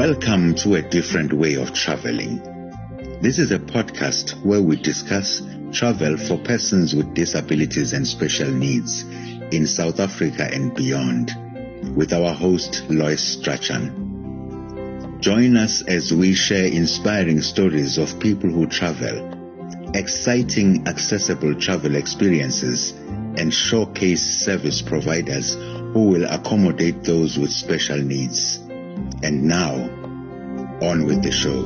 Welcome to A Different Way of Traveling. This is a podcast where we discuss travel for persons with disabilities and special needs in South Africa and beyond, with our host, Lois Strachan. Join us as we share inspiring stories of people who travel, exciting, accessible travel experiences, and showcase service providers who will accommodate those with special needs. And now, on with the show.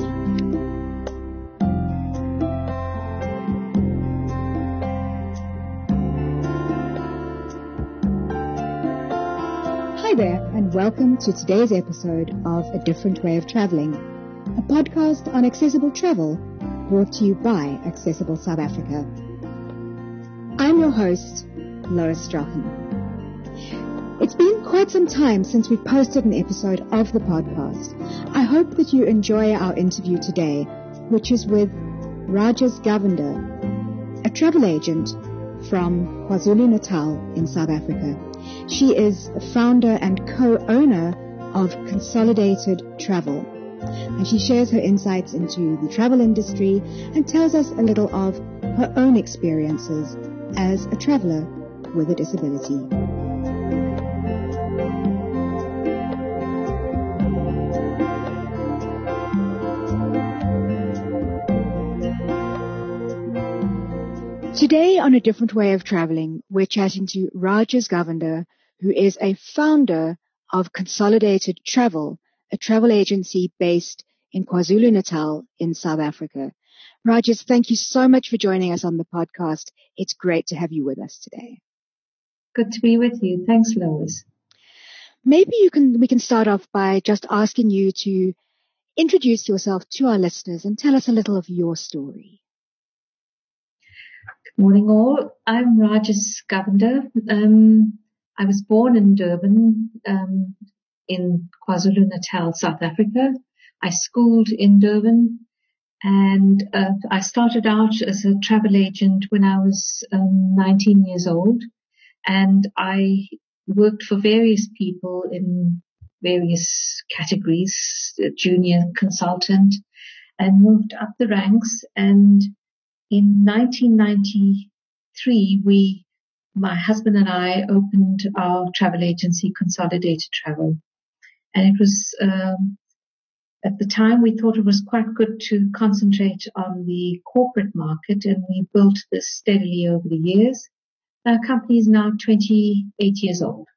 Hi there, and welcome to today's episode of A Different Way of Traveling, a podcast on accessible travel brought to you by Accessible South Africa. I'm your host, Lois Strachan. It's been quite some time since we posted an episode of the podcast. I hope that you enjoy our interview today, which is with Rajas Govender, a travel agent from KwaZulu-Natal in South Africa. She is a founder and co-owner of Consolidated Travel, and she shares her insights into the travel industry and tells us a little of her own experiences as a traveler with a disability. Today on A Different Way of Traveling, we're chatting to Rajas Govender, who is a founder of Consolidated Travel, a travel agency based in KwaZulu-Natal in South Africa. Rajas, thank you so much for joining us on the podcast. It's great to have you with us today. Good to be with you. Thanks, Lois. Maybe we can start off by just asking you to introduce yourself to our listeners and tell us a little of your story. Morning all. I'm Rajas Govender. I was born in Durban, in KwaZulu-Natal, South Africa. I schooled in Durban, and I started out as a travel agent when I was 19 years old, and I worked for various people in various categories, junior consultant, and moved up the ranks. And in 1993, my husband and I opened our travel agency, Consolidated Travel. And it was, at the time, we thought it was quite good to concentrate on the corporate market, and we built this steadily over the years. Our company is now 28 years old.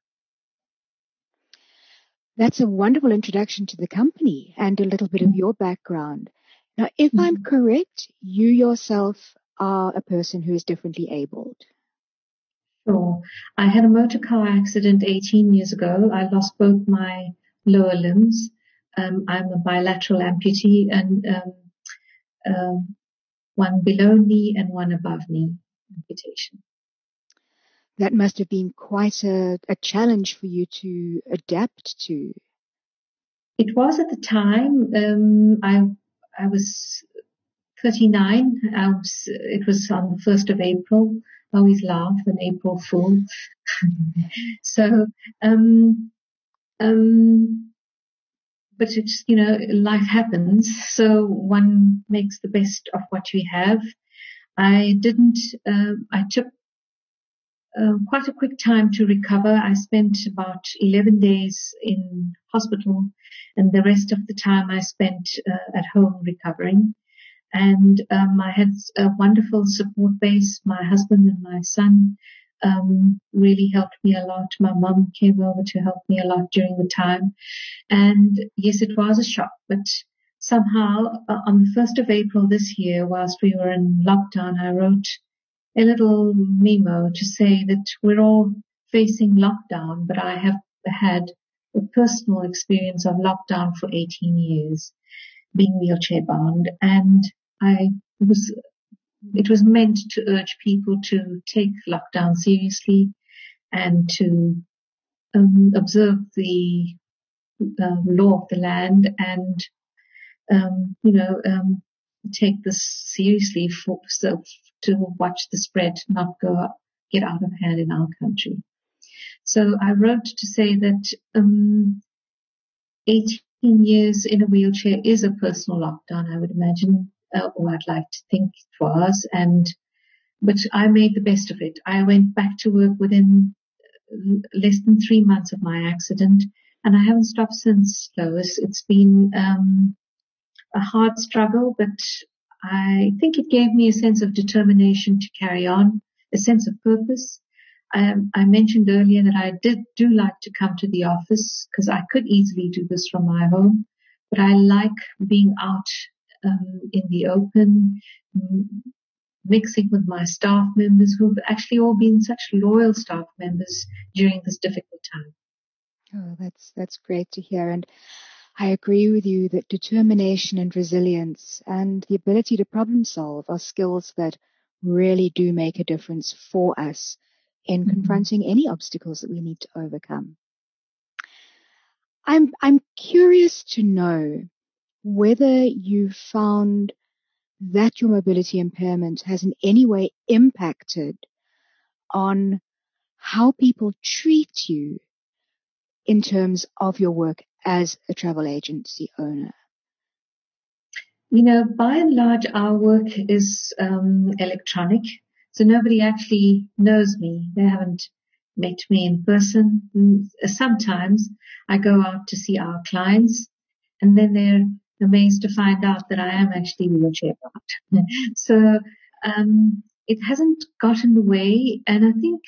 That's a wonderful introduction to the company and a little bit of your background. Now, if I'm correct, you yourself are a person who is differently abled. Sure. I had a motor car accident 18 years ago. I lost both my lower limbs. I'm a bilateral amputee, and one below knee and one above knee amputation. That must have been quite a challenge for you to adapt to. It was at the time. I was 39. It was on the 1st of April. I always laugh, an April Fool. So, but it's, life happens. So one makes the best of what you have. I took quite a quick time to recover. I spent about 11 days in hospital, and the rest of the time I spent at home recovering. And I had a wonderful support base. My husband and my son really helped me a lot. My mum came over to help me a lot during the time. And yes, it was a shock, but somehow on the 1st of April this year, whilst we were in lockdown, I wrote a little memo to say that we're all facing lockdown, but I have had a personal experience of lockdown for 18 years, being wheelchair bound, and it was meant to urge people to take lockdown seriously and to observe the law of the land and take this seriously to watch the spread not get out of hand in our country. So I wrote to say that 18 15 years in a wheelchair is a personal lockdown, I would imagine, or I'd like to think it was. But I made the best of it. I went back to work within less than 3 months of my accident, and I haven't stopped since, Lois. It's been a hard struggle, but I think it gave me a sense of determination to carry on, a sense of purpose. I mentioned earlier that I do like to come to the office because I could easily do this from my home, but I like being out in the open, mixing with my staff members who've actually all been such loyal staff members during this difficult time. Oh, that's great to hear. And I agree with you that determination and resilience and the ability to problem solve are skills that really do make a difference for us in confronting any obstacles that we need to overcome. I'm curious to know whether you found that your mobility impairment has in any way impacted on how people treat you in terms of your work as a travel agency owner. You know, by and large, our work is electronic, so nobody actually knows me. They haven't met me in person. Sometimes I go out to see our clients, and then they're amazed to find out that I am actually wheelchair bound. So it hasn't got in the way, and I think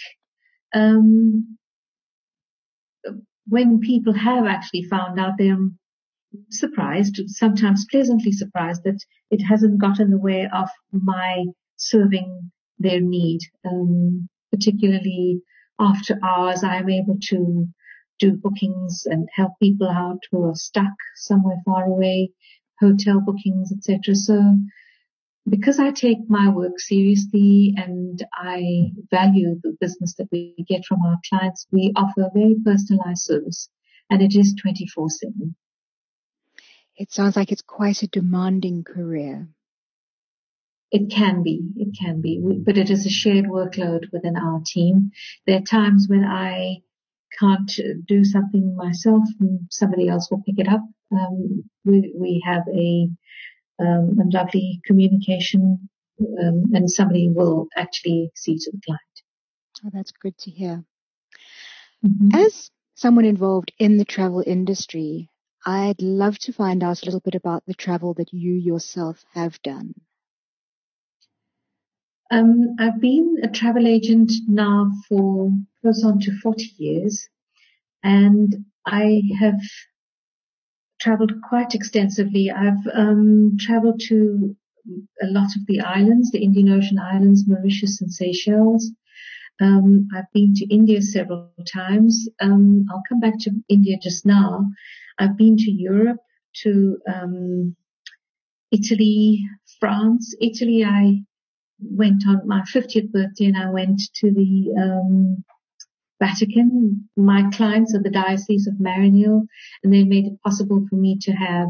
when people have actually found out, they're surprised, sometimes pleasantly surprised, that it hasn't got in the way of my serving their need. Particularly after hours, I'm able to do bookings and help people out who are stuck somewhere far away, hotel bookings, etc. So because I take my work seriously and I value the business that we get from our clients, we offer a very personalized service, and it is 24/7. It sounds like it's quite a demanding career. It can be, but it is a shared workload within our team. There are times when I can't do something myself and somebody else will pick it up. We have a lovely communication, and somebody will actually see to the client. Oh, that's good to hear. Mm-hmm. As someone involved in the travel industry, I'd love to find out a little bit about the travel that you yourself have done. I've been a travel agent now for close on to 40 years, and I have traveled quite extensively. I've traveled to a lot of the islands, the Indian Ocean islands, Mauritius and Seychelles. I've been to India several times. I'll come back to India just now. I've been to Europe, to Italy, France. Italy, I went on my 50th birthday and I went to the Vatican. My clients are the Diocese of Marinil, and they made it possible for me to have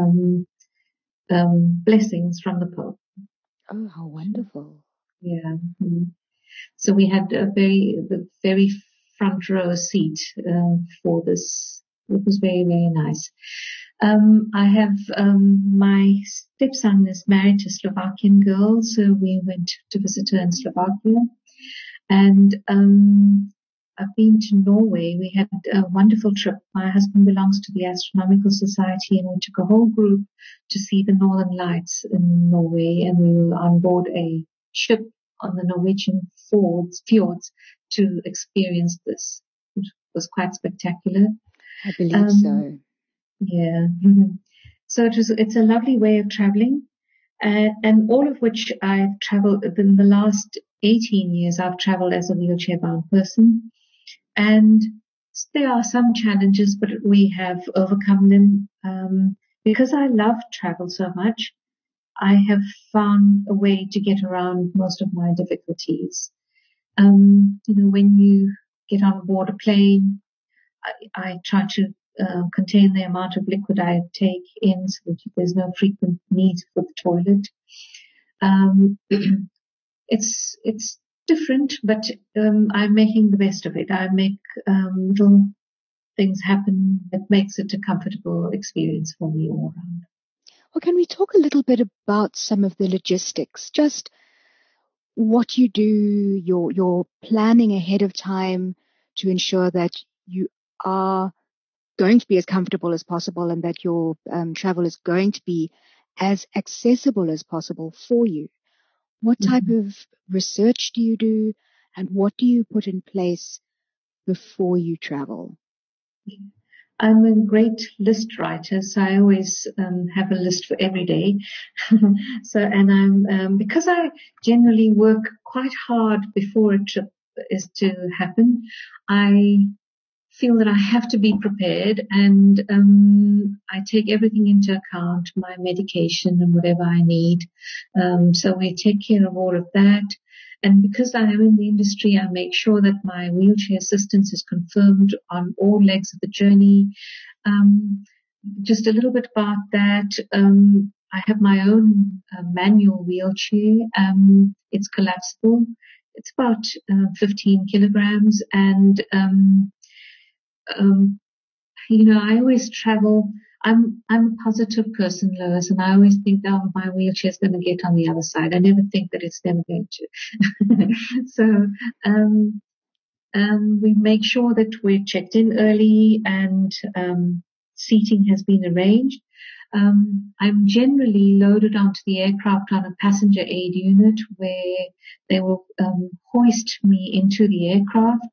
blessings from the Pope. Oh, how wonderful. Yeah. So we had the very front row seat for this. It was very, very nice. I have my stepson is married to a Slovakian girl, so we went to visit her in Slovakia. And I've been to Norway. We had a wonderful trip. My husband belongs to the Astronomical Society, and we took a whole group to see the Northern Lights in Norway, and we were on board a ship on the Norwegian fjords to experience this. It was quite spectacular. I believe so. Yeah. So it's a lovely way of traveling, and all of which I've traveled in the last 18 years. I've traveled as a wheelchair bound person, and there are some challenges, but we have overcome them. Because I love travel so much, I have found a way to get around most of my difficulties. When you get on board a plane, I try to contain the amount of liquid I take in so that there's no frequent need for the toilet. It's different, but I'm making the best of it. I make little things happen that makes it a comfortable experience for me all around. Well, can we talk a little bit about some of the logistics? Just what you do, your planning ahead of time to ensure that you are going to be as comfortable as possible and that your travel is going to be as accessible as possible for you. What type of research do you do, and what do you put in place before you travel? I'm a great list writer, so I always have a list for every day. And I'm because I generally work quite hard before a trip is to happen. I feel that I have to be prepared, and I take everything into account, my medication and whatever I need. So we take care of all of that. And because I am in the industry, I make sure that my wheelchair assistance is confirmed on all legs of the journey. Just a little bit about that. I have my own manual wheelchair. It's collapsible. It's about 15 kilograms. And, I always travel. I'm a positive person, Lois, and I always think, oh, my wheelchair is going to get on the other side. I never think that it's never going to. So, we make sure that we're checked in early and, seating has been arranged. I'm generally loaded onto the aircraft on a passenger aid unit where they will, hoist me into the aircraft.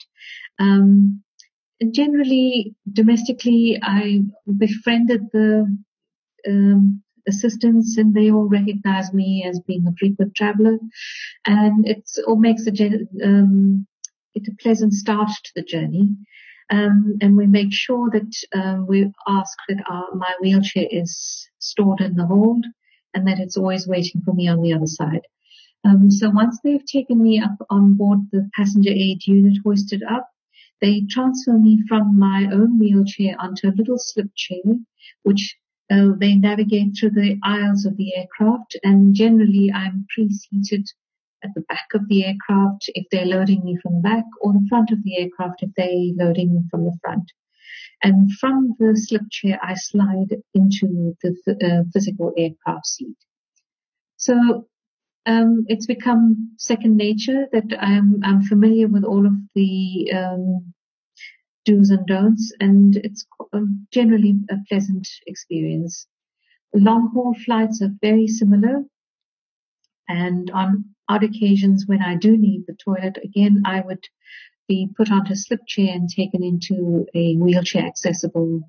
Generally, domestically, I befriended the assistants, and they all recognize me as being a frequent traveler, and it makes it a pleasant start to the journey. And we make sure that we ask that my wheelchair is stored in the hold, and that it's always waiting for me on the other side. So once they've taken me up on board the passenger aid unit, hoisted up, they transfer me from my own wheelchair onto a little slip chair, which they navigate through the aisles of the aircraft. And generally, I'm pre-seated at the back of the aircraft if they're loading me from the back, or the front of the aircraft if they're loading me from the front. And from the slip chair, I slide into the physical aircraft seat. So it's become second nature that I'm familiar with all of the do's and don'ts, and it's generally a pleasant experience. Long haul flights are very similar, and on odd occasions when I do need the toilet, again, I would be put onto a slip chair and taken into a wheelchair accessible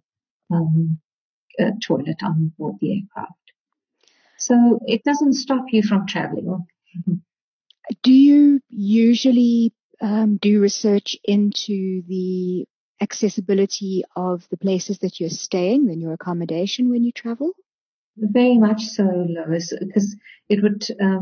toilet on board the aircraft. So it doesn't stop you from traveling. Do you usually do research into the accessibility of the places that you're staying and your accommodation when you travel? Very much so, Lois, because it would,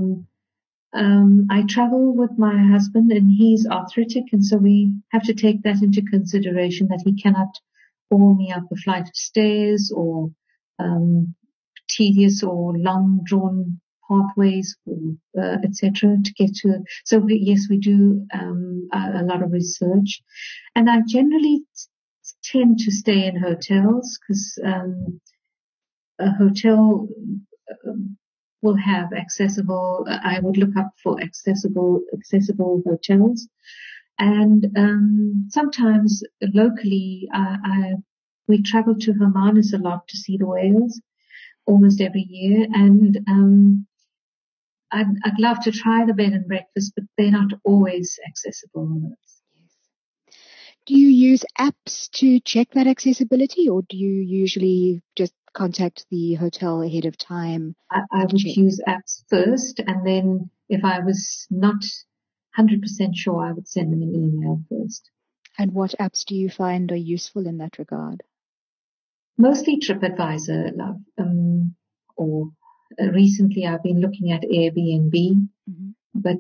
I travel with my husband, and he's arthritic, and so we have to take that into consideration, that he cannot haul me up a flight of stairs or tedious or long drawn pathways, etc. to get to. So yes, we do a lot of research, and I generally tend to stay in hotels because a hotel will have accessible. I would look up for accessible hotels, and sometimes locally, we travel to Hermanus a lot to see the whales, almost every year, and I'd love to try the bed and breakfast, but they're not always accessible. Do you use apps to check that accessibility, or do you usually just contact the hotel ahead of time? I would use apps first, and then if I was not 100% sure, I would send them an email first. And what apps do you find are useful in that regard? Mostly TripAdvisor, love. Or recently I've been looking at Airbnb, but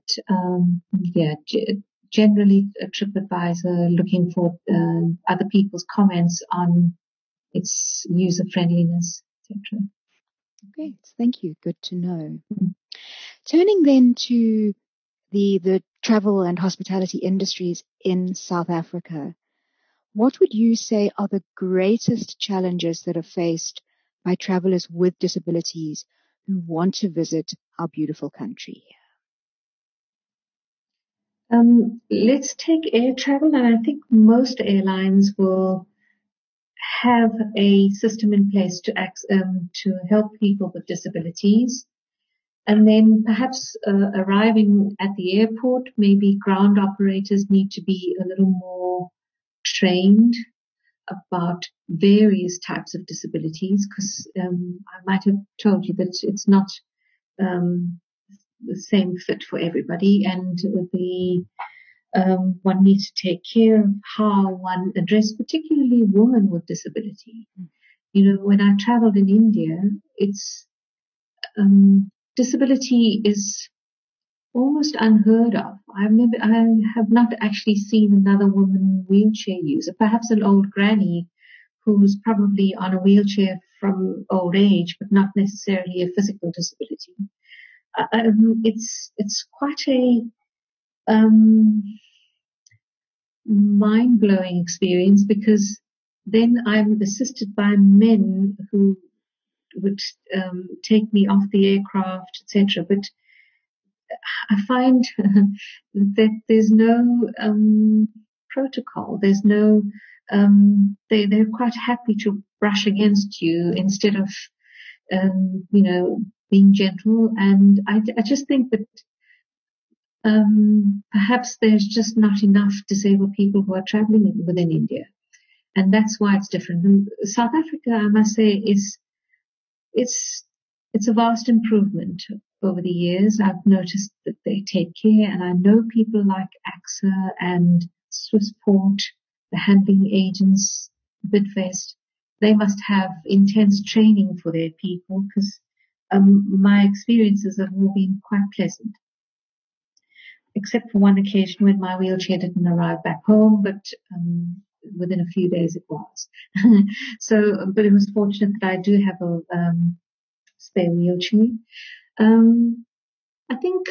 generally a TripAdvisor, looking for other people's comments on its user friendliness, etc. Great, thank you. Good to know. Turning then to the travel and hospitality industries in South Africa, what would you say are the greatest challenges that are faced by travelers with disabilities who want to visit our beautiful country? Let's take air travel, and I think most airlines will have a system in place to help people with disabilities. And then perhaps arriving at the airport, maybe ground operators need to be a little more trained about various types of disabilities, because I might have told you that it's not the same fit for everybody, and one needs to take care of how one address particularly women with disability. When I traveled in India, it's disability is almost unheard of. I have not actually seen another woman wheelchair user, perhaps an old granny who's probably on a wheelchair from old age, but not necessarily a physical disability. It's quite a mind-blowing experience, because then I'm assisted by men who would take me off the aircraft, etc. But I find that there's no protocol. There's no. They're quite happy to brush against you instead of being gentle. And I just think that perhaps there's just not enough disabled people who are traveling within India, and that's why it's different. And South Africa, I must say, it's a vast improvement over the years. I've noticed that they take care, and I know people like AXA and Swissport, the handling agents, Bidvest, they must have intense training for their people, because my experiences have all been quite pleasant. Except for one occasion when my wheelchair didn't arrive back home, but within a few days it was. But it was fortunate that I do have a spare wheelchair. I think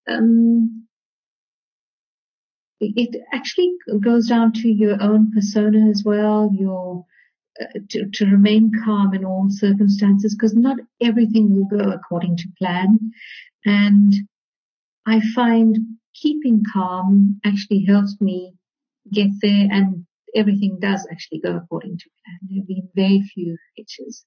it actually goes down to your own persona as well, to remain calm in all circumstances, because not everything will go according to plan. And I find keeping calm actually helps me get there, and everything does actually go according to plan. There have been very few hitches.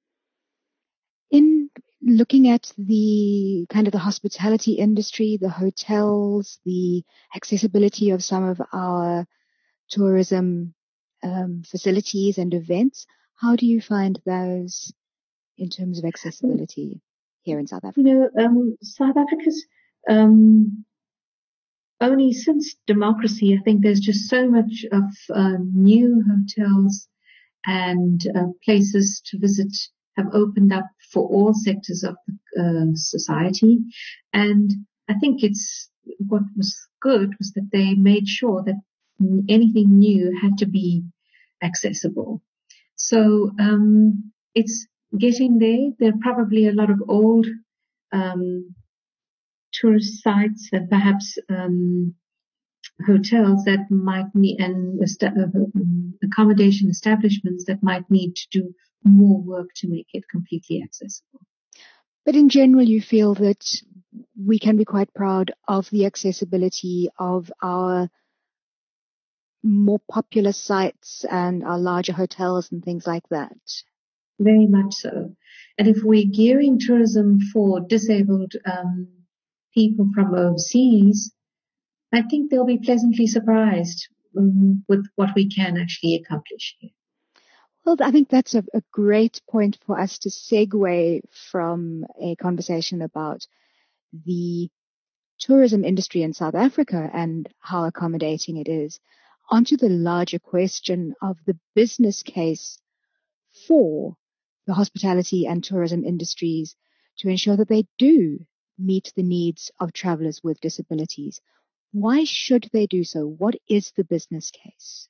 In looking at the kind of the hospitality industry, the hotels, the accessibility of some of our tourism facilities and events, how do you find those in terms of accessibility here in South Africa? South Africa's only since democracy, I think there's just so much of new hotels and places to visit have opened up for all sectors of the society. And I think what was good was that they made sure that anything new had to be accessible. So it's getting there. There are probably a lot of old tourist sites and perhaps hotels that might need, and accommodation establishments that might need to do more work to make it completely accessible. But in general, you feel that we can be quite proud of the accessibility of our more popular sites and our larger hotels and things like that. Very much so. And if we're gearing tourism for disabled people from overseas, I think they'll be pleasantly surprised with what we can actually accomplish here. Well, I think that's a great point for us to segue from a conversation about the tourism industry in South Africa and how accommodating it is onto the larger question of the business case for the hospitality and tourism industries to ensure that they do meet the needs of travelers with disabilities. Why should they do so? What is the business case?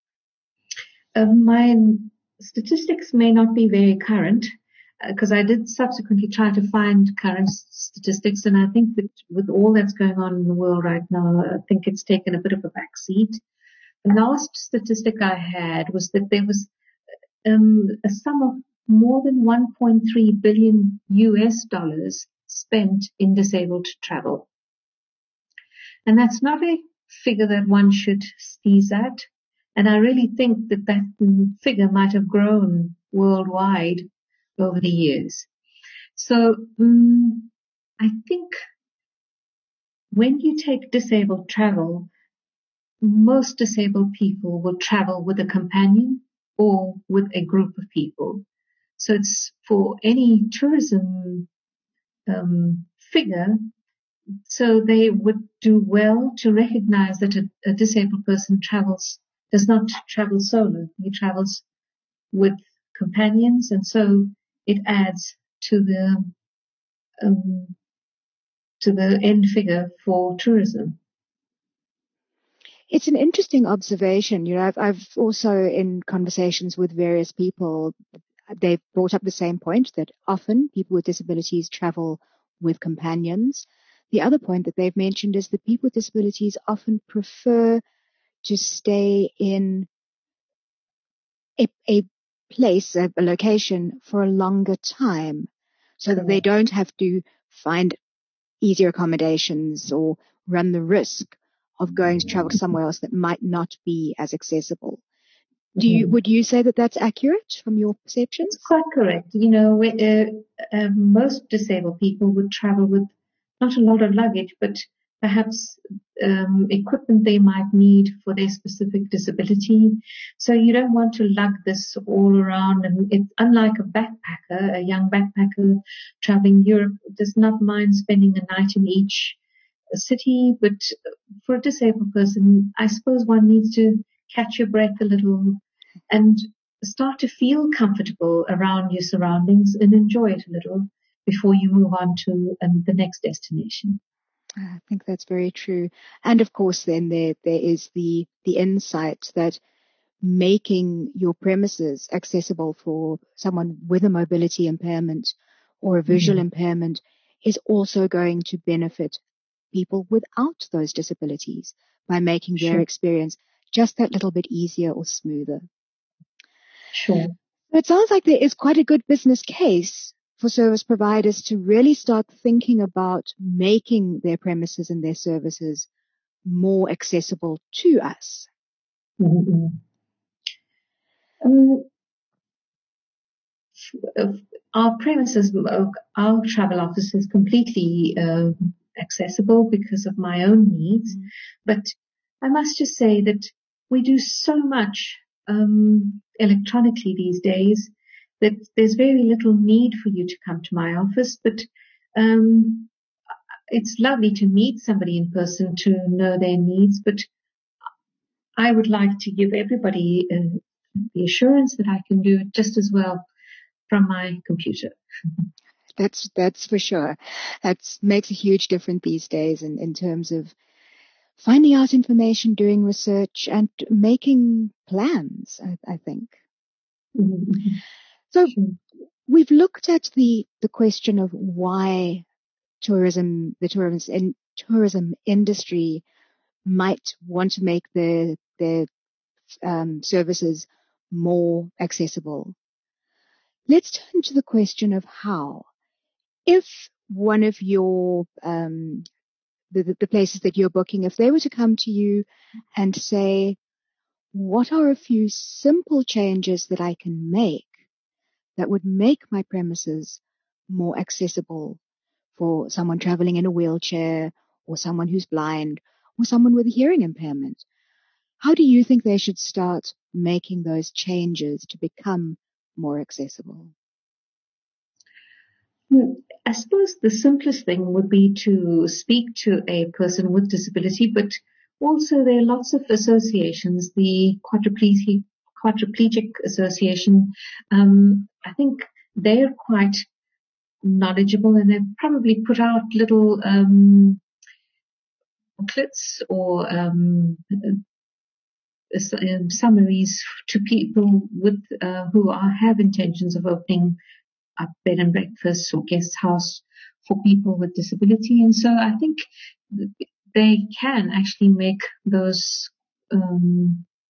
My statistics may not be very current, because I did subsequently try to find current statistics, and I think that with all that's going on in the world right now, I think it's taken a bit of a backseat. last statistic I had was that there was a sum of more than 1.3 billion US dollars spent in disabled travel. And that's not a figure that one should sneeze at. And I really think that that figure might have grown worldwide over the years. So I think when you take disabled travel, most disabled people will travel with a companion or with a group of people. So it's for any tourism figure, so they would do well to recognize that a disabled person does not travel solo. He travels with companions, and so it adds to the end figure for tourism. It's an interesting observation. I've also, in conversations with various people, they've brought up the same point, that often people with disabilities travel with companions. The other point that they've mentioned is that people with disabilities often prefer to stay in a place, a location, for a longer time, so that they don't have to find easier accommodations or run the risk of going to travel to somewhere else that might not be as accessible. Would you say that that's accurate from your perceptions? It's quite correct. Most disabled people would travel with not a lot of luggage, but perhaps equipment they might need for their specific disability. So you don't want to lug this all around. And it's unlike a backpacker, a young backpacker traveling Europe does not mind spending a night in each city. But for a disabled person, I suppose one needs to catch your breath a little and start to feel comfortable around your surroundings and enjoy it a little before you move on to the next destination. I think that's very true. And of course, then there is the insight that making your premises accessible for someone with a mobility impairment or a visual impairment is also going to benefit people without those disabilities by making their experience just that little bit easier or smoother. Sure. It sounds like there is quite a good business case for service providers to really start thinking about making their premises and their services more accessible to us. Mm-hmm. Our premises, our travel office is completely accessible because of my own needs. But I must just say that we do so much electronically these days that there's very little need for you to come to my office. But it's lovely to meet somebody in person to know their needs. But I would like to give everybody the assurance that I can do it just as well from my computer. That's for sure. That makes a huge difference these days in terms of finding out information, doing research, and making plans, I think. Mm-hmm. So we've looked at the question of why the tourism industry might want to make their services more accessible. Let's turn to the question of how. If one of your the places that you're booking, if they were to come to you and say, what are a few simple changes that I can make that would make my premises more accessible for someone traveling in a wheelchair or someone who's blind or someone with a hearing impairment? How do you think they should start making those changes to become more accessible? I suppose the simplest thing would be to speak to a person with disability, but also there are lots of associations, the Quadriplegic Association. I think they're quite knowledgeable and they've probably put out little booklets or summaries to people with who have intentions of opening up bed and breakfast or guest house for people with disability. And so I think they can actually make those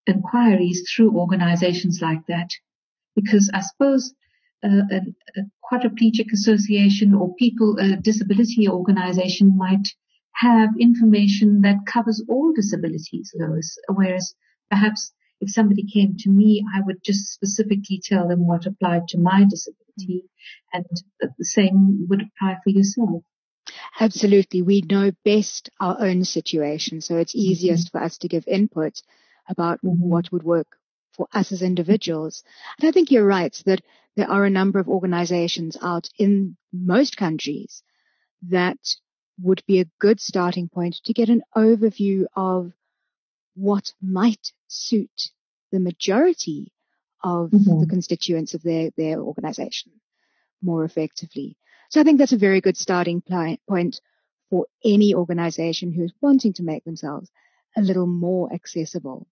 inquiries through organizations like that. Because I suppose a quadriplegic association or a disability organization might have information that covers all disabilities, whereas perhaps if somebody came to me, I would just specifically tell them what applied to my disability, and the same would apply for yourself. Absolutely. We know best our own situation, so it's easiest for us to give input about what would work for us as individuals. And I think you're right that there are a number of organizations out in most countries that would be a good starting point to get an overview of what might suit the majority of the constituents of their organization more effectively. So I think that's a very good starting point for any organization who's wanting to make themselves a little more accessible.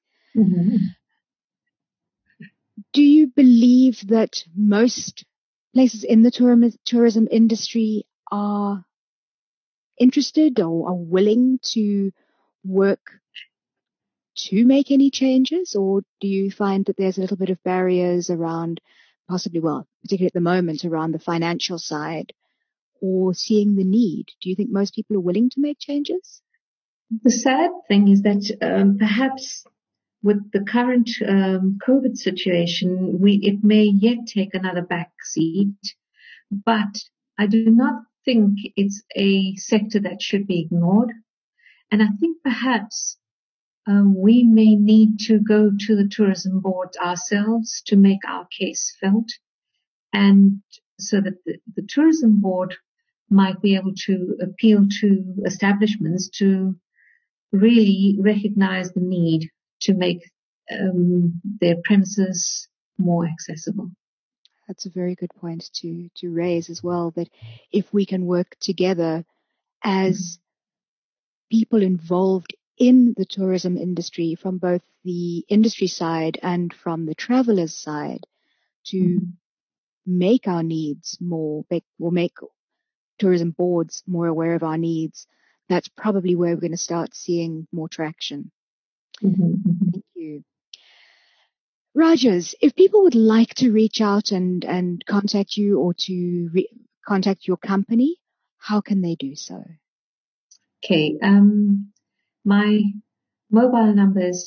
Do you believe that most places in the tourism industry are interested or are willing to work to make any changes, or do you find that there's a little bit of barriers around possibly, well, particularly at the moment, around the financial side or seeing the need? Do you think most people are willing to make changes? The sad thing is that perhaps with the current COVID situation, it may yet take another back seat, but I do not think it's a sector that should be ignored. And I think perhaps we may need to go to the tourism board ourselves to make our case felt, and so that the tourism board might be able to appeal to establishments to really recognize the need to make their premises more accessible. That's a very good point to raise as well, that if we can work together as people involved in the tourism industry, from both the industry side and from the travelers side, to make our needs more, or make tourism boards more aware of our needs, that's probably where we're going to start seeing more traction. Thank you. Rajas, if people would like to reach out and contact you or to contact your company, how can they do so? Okay. My mobile number is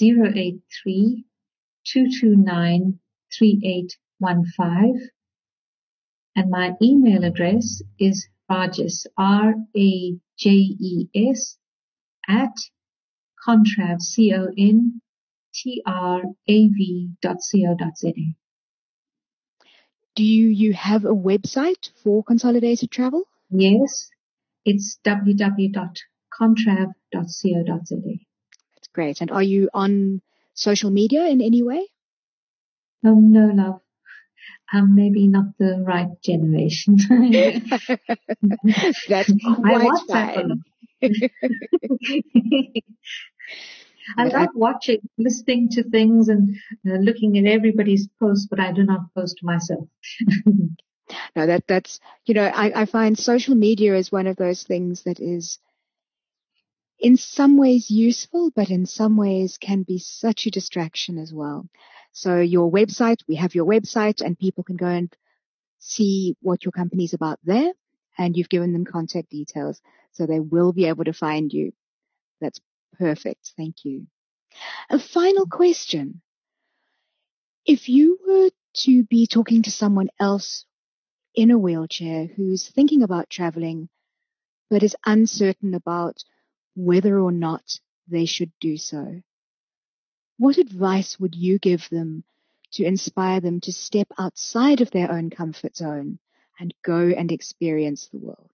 083-229-3815. And my email address is Rajes, RAJES, at Contrav, CONTRAV.co.za. Do you have a website for Consolidated Travel? Yes, it's www.contrav.co.za. That's great. And are you on social media in any way? No, love. I'm maybe not the right generation. That's quite fine. I love watching, listening to things and looking at everybody's posts, but I do not post myself. No, that's, I find social media is one of those things that is in some ways useful, but in some ways can be such a distraction as well. So your website, we have your website, and people can go and see what your company's about there, and you've given them contact details, so they will be able to find you. That's perfect. Thank you. A final question. If you were to be talking to someone else in a wheelchair who's thinking about traveling, but is uncertain about whether or not they should do so, what advice would you give them to inspire them to step outside of their own comfort zone and go and experience the world?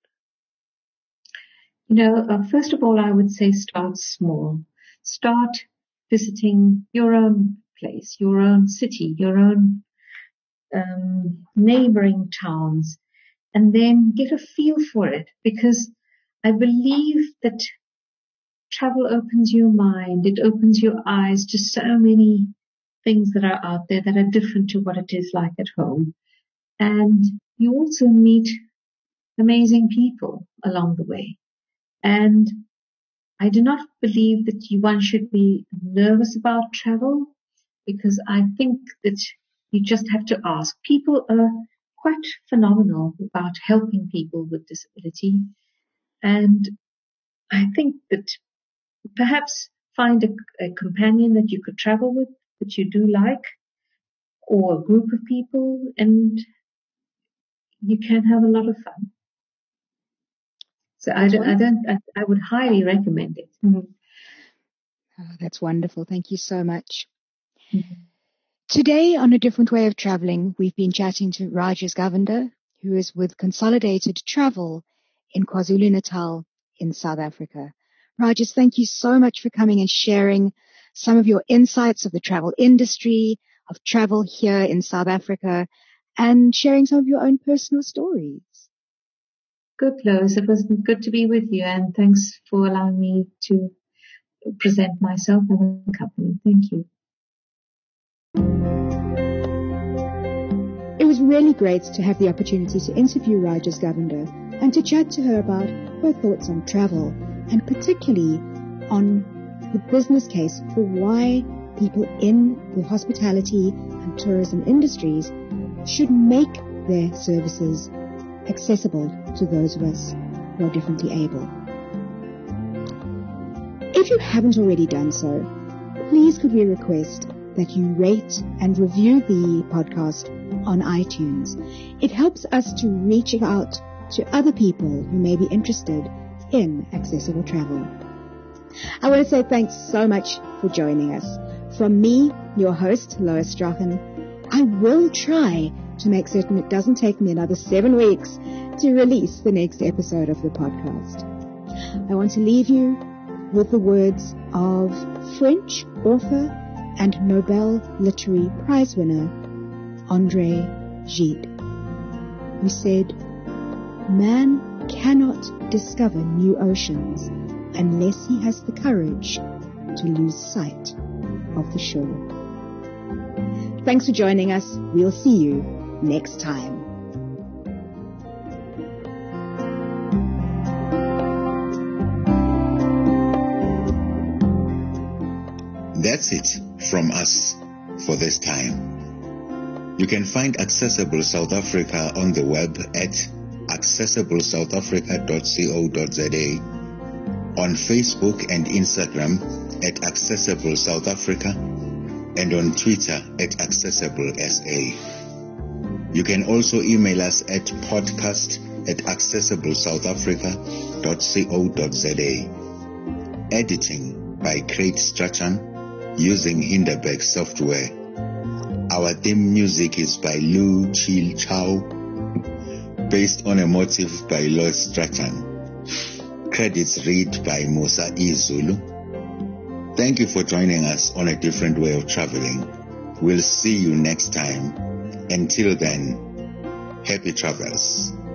First of all, I would say start small. Start visiting your own place, your own city, your own neighboring towns, and then get a feel for it, because I believe that travel opens your mind, it opens your eyes to so many things that are out there that are different to what it is like at home. And you also meet amazing people along the way. And I do not believe that one should be nervous about travel, because I think that you just have to ask. People are quite phenomenal about helping people with disability. And I think that perhaps find a companion that you could travel with, that you do like, or a group of people, and you can have a lot of fun. So I would highly recommend it. Mm-hmm. Oh, that's wonderful. Thank you so much. Mm-hmm. Today, on A Different Way of Traveling, we've been chatting to Rajesh Govender, who is with Consolidated Travel in KwaZulu-Natal in South Africa. Rajesh, thank you so much for coming and sharing some of your insights of the travel industry, of travel here in South Africa, and sharing some of your own personal stories. Good, Lois. It was good to be with you, and thanks for allowing me to present myself and the company. Thank you. It was really great to have the opportunity to interview Rajesh Govender and to chat to her about her thoughts on travel, and particularly on the business case for why people in the hospitality and tourism industries should make their services accessible to those of us who are differently able. If you haven't already done so, please could we request that you rate and review the podcast on iTunes. It helps us to reach out to other people who may be interested in accessible travel. I want to say thanks so much for joining us. From me, your host, Lois Strachan, I will try to make certain it doesn't take me another 7 weeks to release the next episode of the podcast. I want to leave you with the words of French author and Nobel Literary Prize winner André Gide, who said, "Man cannot discover new oceans unless he has the courage to lose sight of the shore." Thanks for joining us. We'll see you next time. That's it from us for this time. You can find Accessible South Africa on the web at accessiblesouthafrica.co.za, on Facebook and Instagram at Accessible South Africa, and on Twitter at AccessibleSA. You can also email us at podcast@accessiblesouthafrica.co.za. Editing by Craig Strachan using Hinderberg software. Our theme music is by Lu Chil Chow, based on a motif by Lloyd Strachan. Credits read by Musa Izulu. Thank you for joining us on A Different Way of Traveling. We'll see you next time. Until then, happy travels.